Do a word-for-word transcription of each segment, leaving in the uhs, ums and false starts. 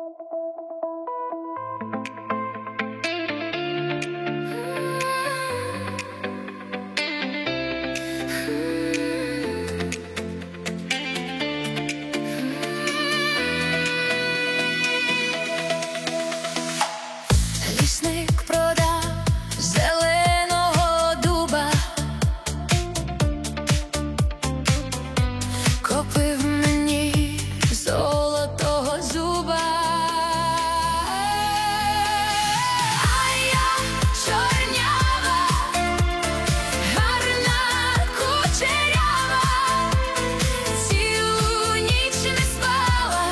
Лісник продав зеленого дуба, купив мені золотого зуба. А я чорнява, гарна кучерява, цілу ніч не спала,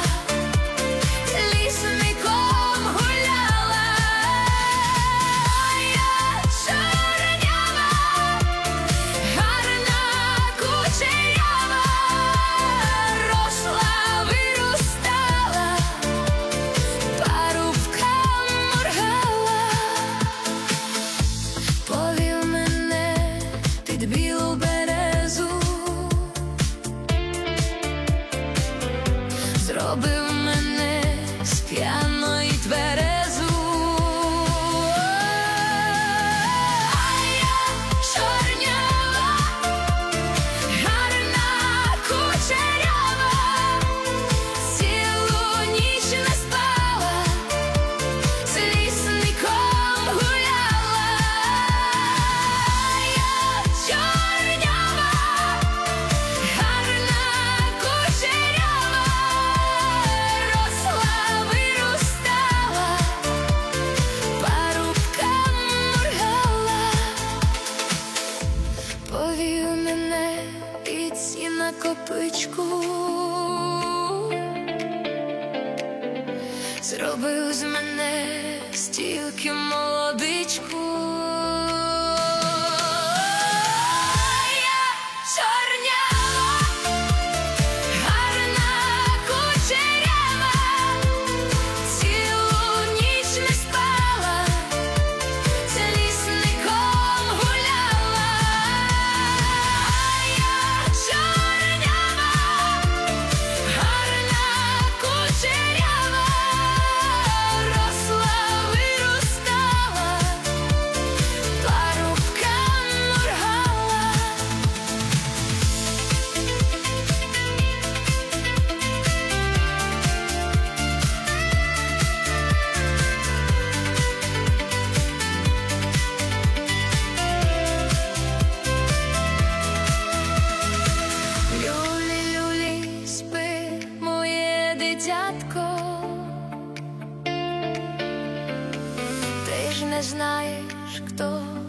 лісником гуляла. А я чорнява, гарна кучерява, росла, виростала, парубка моргала. Повів мене під білу березу, зробив мене з п'яної тверезу. А я чорнява, гарна кучерява, цілу ніч не спала, з лісником гуляла. А я чорнява, гарна кучерява, росла, виростала, парубка моргала. Повів мене під сіна копичку, зробив з мене стільки молодичку. А я чорнява, гарна кучерява, цілу ніч не спала, з лісником гуляла. А я чорнява, гарна кучерява, росла, виростала, парубка моргала. Люлі, люлі, спи, моє дитятко, ти ж не знаєш, хто